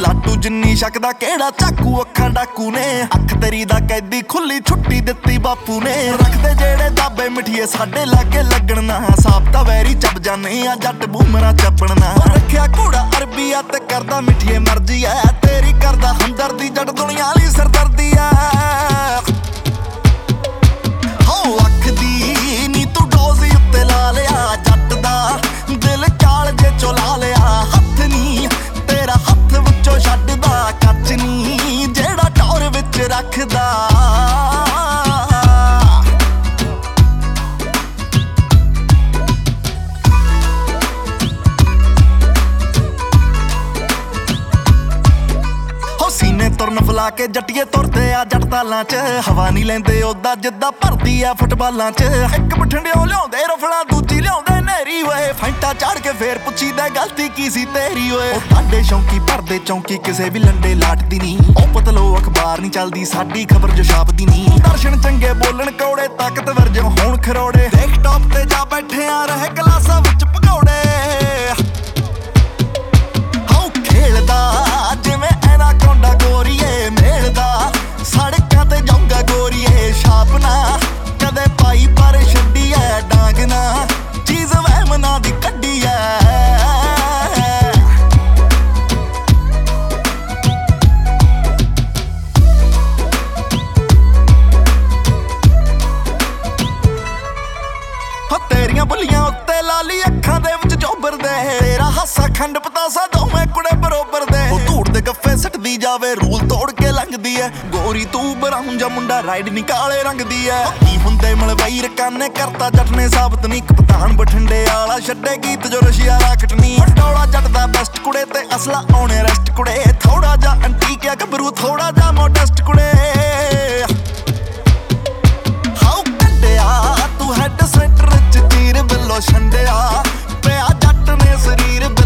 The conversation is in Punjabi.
ਲਾਟੂ ਜਿੰਨੀ ਸ਼ੱਕਦਾ ਕਿਹੜਾ ਚਾਕੂ ਅੱਖਾਂ ਡਾਕੂ ਨੇ ਅੱਖ ਤੇਰੀ ਦਾ ਕੈਦੀ ਖੁੱਲੀ ਛੁੱਟੀ ਦਿੱਤੀ ਬਾਪੂ ਨੇ ਰੱਖਦੇ ਜਿਹੜੇ ਦਾਬੇ ਮਿੱਠੀਏ ਸਾਡੇ ਲਾਗੇ ਲੱਗਣ ਨਾ ਸਾਬਤਾ ਵੈਰੀ ਚੱਬ ਜਾਨੇ ਆ ਜੱਟ ਬੂਮਰਾ ਚੱਪਣਾ ਰੱਖਿਆ ਘੋੜਾ ਅਰਬੀ ਆ ਤੇ ਕਰਦਾ ਮਿੱਠੀਏ ਮਰਜ਼ੀ ਐ ਤੇਰੀ ਕਰਦਾ ਹਮਦਰਦੀ ਜੱਟ ਦੁਨੀਆ ਵਾਲੀ ਸਰਦਰਦੀ ਐ ਹੋ ਅੱਖ ਦੀ ਨੀ ਤੂੰ ਡੋਜ਼ ਉੱਤੇ ਲਾ ਲਿਆ ਜੱਟ ਦਾ ਦਿਲ ਕਾਲ ਜੇ ਚੁਲਾ ਲਿਆ ਹੱਥ ਨੀ ਤੇਰਾ ਹੱਥ ਵਿੱਚੋਂ ਛੱਡਦਾ ਕੱਚ ਨੀ ਜਿਹੜਾ ਟੌਰ ਵਿੱਚ ਰੱਖਦਾ ਸੀਨੇ ਤੁਰਨ ਫਲਾ ਕੇ ਜੱਟੀਏ ਤੁਰਦੇ ਆ ਜੱਟ ਤਾਲਾਂ 'ਚ ਹਵਾ ਨਹੀਂ ਲੈਂਦੇ ਉਦਾਂ ਜਿੱਦਾਂ ਭਰਦੀ ਆ ਫੁੱਟਬਾਲਾਂ 'ਚ ਇੱਕ ਬਠਿੰਡਿਓ ਲਿਆਉਂਦੇ ਰਫਲਾਂ ਦੂਜੀ ਲਿਆਉਂਦੇ ਨਹਿਰੀ ਓਏ ਫੈਂਟਾ ਚਾੜ ਕੇ ਫੇਰ ਪੁੱਛੀਦਾ ਗਲਤੀ ਕੀ ਸੀ ਤੇਰੀ ਓਏ ਉਹ ਸਾਡੇ ਸ਼ੌਂਕੀ ਭਰਦੇ ਚੌਂਕੀ ਕਿਸੇ ਵੀ ਲੰਡੇ ਲਾਟਦੀ ਨਹੀਂ ਉਹ ਪਤਲੋ ਅਖਬਾਰ ਨਹੀਂ ਚੱਲਦੀ ਸਾਡੀ ਖਬਰ ਜੋ ਛਾਪਦੀ ਨਹੀਂ ਦਰਸ਼ਨ ਚੰਗੇ ਬੋਲਣ ਕੌੜੇ ਤਾਕਤਵਰ ਜੋ ਹੋਣ ਖਰੋੜੇ ਦੇਖ ਟੌਪ ਤੇ ਜਾ ਬੈਠੇ ਆ ਰਹੇ ਗਲਾਸਾਂ ਵਿੱਚ ਭਗੌੜੇ ਹਾਉ ਖੇਲਦਾ ਜਿਵੇਂ ਕੋਂਡਾ ਗੋਰੀਏ ਮੇਲਦਾ ਸੜਕਾਂ ਤੇ ਜਾਊਂਗਾ ਗੋਰੀਏ ਛਾਪਣਾ ਕਦੇ ਪਾਈ ਪਰ ਛੱਡੀ ਐ ਡਾਂਗ ਨਾ ਚੀਜ਼ ਵਹਿਮਨਾ ਦੀ ਕੱਢੀ ਐ ਤੇਰੀਆਂ ਬੁੱਲੀਆਂ ਉੱਤੇ ਲਾਲੀ ਅੱਖਾਂ ਦੇ ਵਿੱਚ ਚੋਬਰਦੇ ਤੇਰਾ ਹਾਸਾ ਖੰਡ ਪਤਾਸਾ ਦੋਵੇਂ ਕੁੜੇ ਬਰੋਬਰ ਦੇ ਉਹ ਧੂੜ ਦੇ ਗੱਫੇ ਸੱਟਦੀ ਜਾਵੇ ਰੂਲ ਤੋੜ ਕੇ ਲੰਘਦੀ ਐ ਗੋਰੀ ਤੂੰ ਬਰਾਊਨ ਜਾਂ ਮੁੰਡਾ ਰਾਈਡ ਨੀ ਕਾਲੇ ਰੰਗ ਦੀ ਐ ਕੀ ਹੁੰਦੇ ਮਲਵਈ ਰਕਾਨੇ ਕਰਤਾ ਜੱਟ ਨੇ ਸਾਬਤ ਨੀ ਕਪਤਾਨ ਬਠਿੰਡੇ ਵਾਲਾ ਛੱਡੇ ਗੀਤ ਜੋ ਰਸ਼ੀਆ ਰਾਕਟ ਨੀ ਟੋਲਾ ਜੱਟ ਦਾ ਬੈਸਟ ਕੁੜੇ ਤੇ ਅਸਲਾ ਆਉਣੇ ਰੈਸਟ ਕੁੜੇ ਥੋੜਾ ਜਾ ਅੰਟੀਕ ਆ ਗੱਭਰੂ ਥੋੜਾ ਜਾ ਮੋਡੈਸਟ ਕੁੜੇ ਹਾਉ ਕੱਢਿਆ ਤੂੰ ਹੈਡ ਸੈਂਟਰ ਚ ਤੀਰ ਬਿੱਲੋ ਛੰਡਿਆ ਪਿਆ ਜੱਟ ਨੇ ਸਰੀਰ